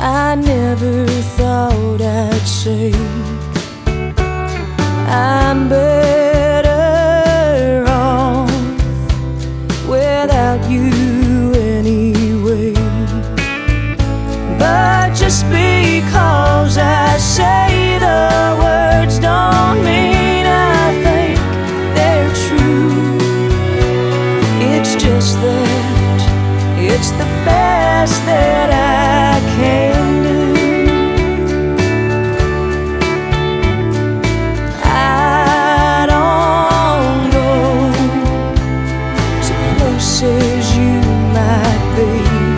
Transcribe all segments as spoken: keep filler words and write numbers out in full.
I never thought I'd say I'm better off without you anyway. But just because I say the words don't mean I think they're true. It's just that it's the best that I can do. I don't go to places you might be.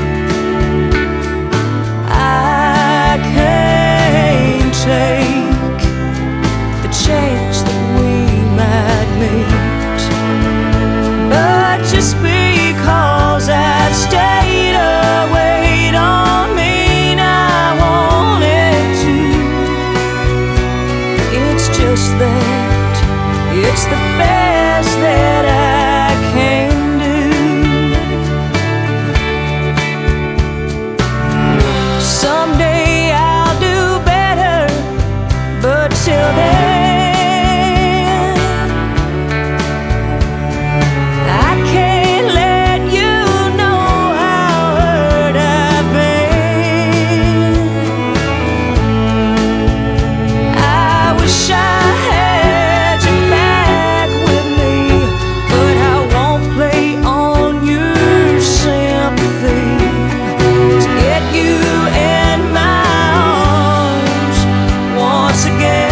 I can't take the chance that we might meet. But just because I've stayed away don't mean I wanted to. It's just that it's the best that I can do. Someday I'll do better, but till then I can't let you know how hurt I've been. I wish I had you back with me, but I won't play on your sympathy to get you in my arms once again.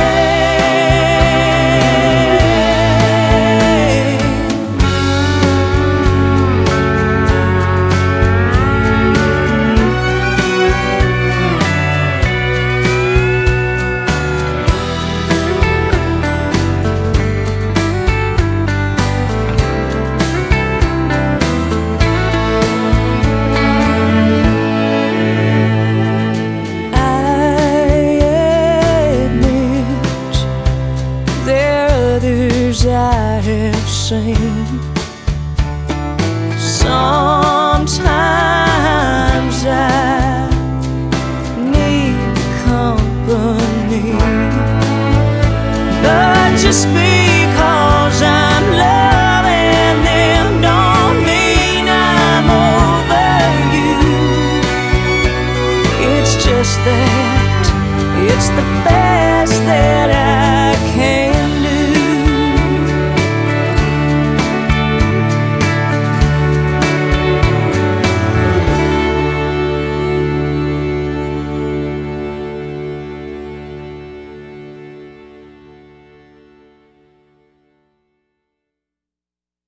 I have seen. Sometimes I need company, but just because I'm loving them don't mean I'm over you. It's just that it's the best that I